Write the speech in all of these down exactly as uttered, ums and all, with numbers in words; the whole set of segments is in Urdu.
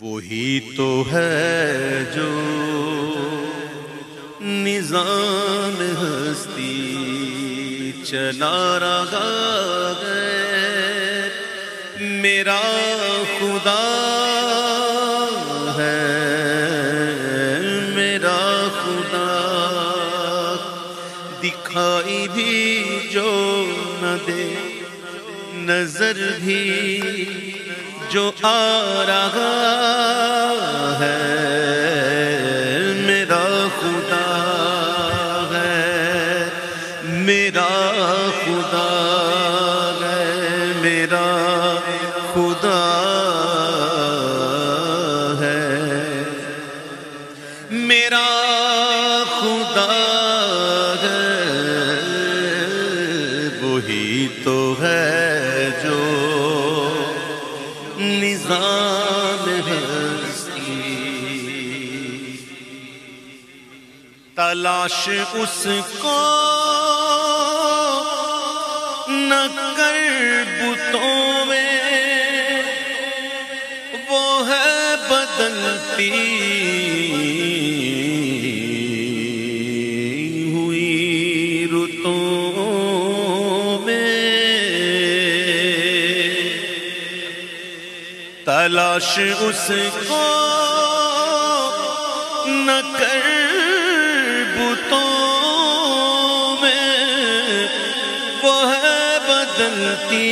وہی تو ہے جو نظام ہستی چلا رہا ہے، میرا خدا ہے، میرا خدا دکھائی بھی جو نہ دے، نظر بھی جو آ رہا ہے، میرا خدا ہے، میرا خدا ہے، میرا خدا ہے، میرا خدا ہے، وہی تو ہے جو نظام ہستی، تلاش اس کو نہ کر بتوں میں، وہ ہے بدلتی ہوئی رتوں میں، تلاش اس کو نہ کر بتوں میں، وہ ہے بدلتی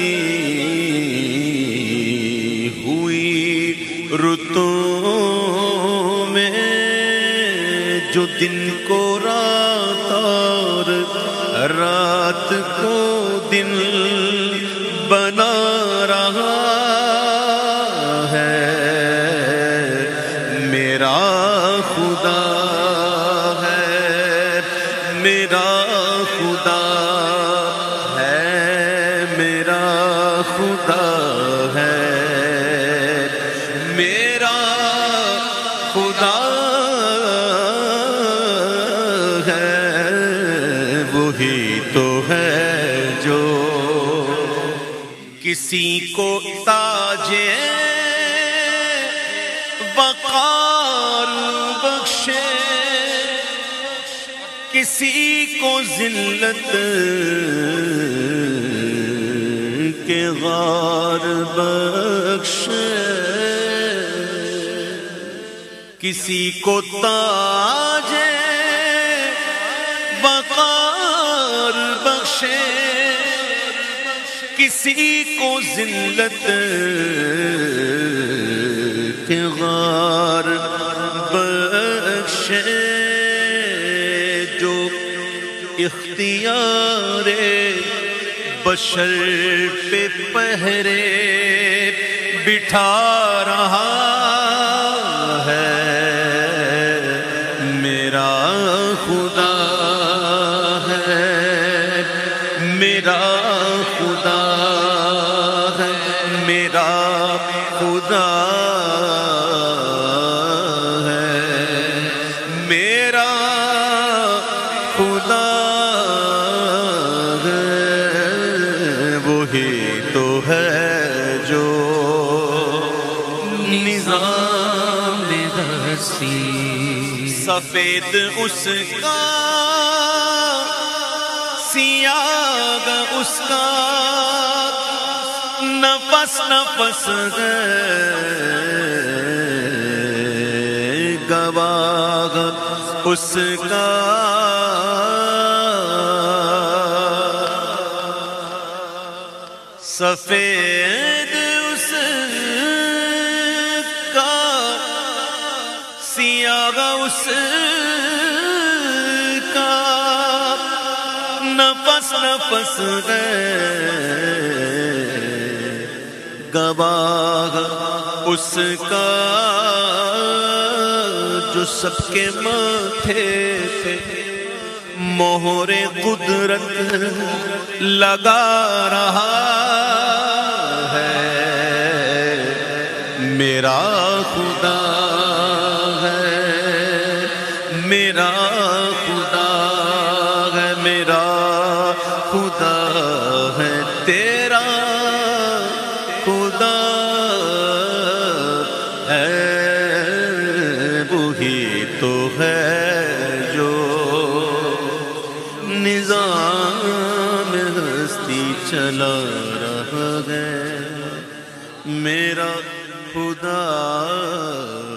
ہوئی رتوں میں، جو دن کو رات اور رات کو دن بنا رہا ہے، میرا خدا ہے، میرا خدا ہے، میرا خدا ہے، میرا خدا ہے، وہی تو ہے جو کسی کو تاجے وقار بخشے، کسی کو ذلت کے غار بخشے، کسی کو تاج وقار بخشے، کسی کو ذلت کے غار بخشے، جو اختیار بشر پہ پہرے بٹھا رہا ہے، میرا خدا ہے، میرا خدا ہے، میرا خدا ہے، میرا خدا ہے، وہی تو ہے جو نظام ہستی، سفید اس کا سیاہ اس کا، نفس نفس ہے گواہ اس کا، سفید اس کا سیاہ اس کا، نفس نفس ہے گواہ اس کا، جو سب کے ماتھے پہ مہر قدرت لگا رہا ہے، میرا خدا ہے، میرا خدا ہے، میرا خدا ہے، تیرا خدا ہے وہی تو ہے جو نظام ہستی چلا رہا ہے، میرا خدا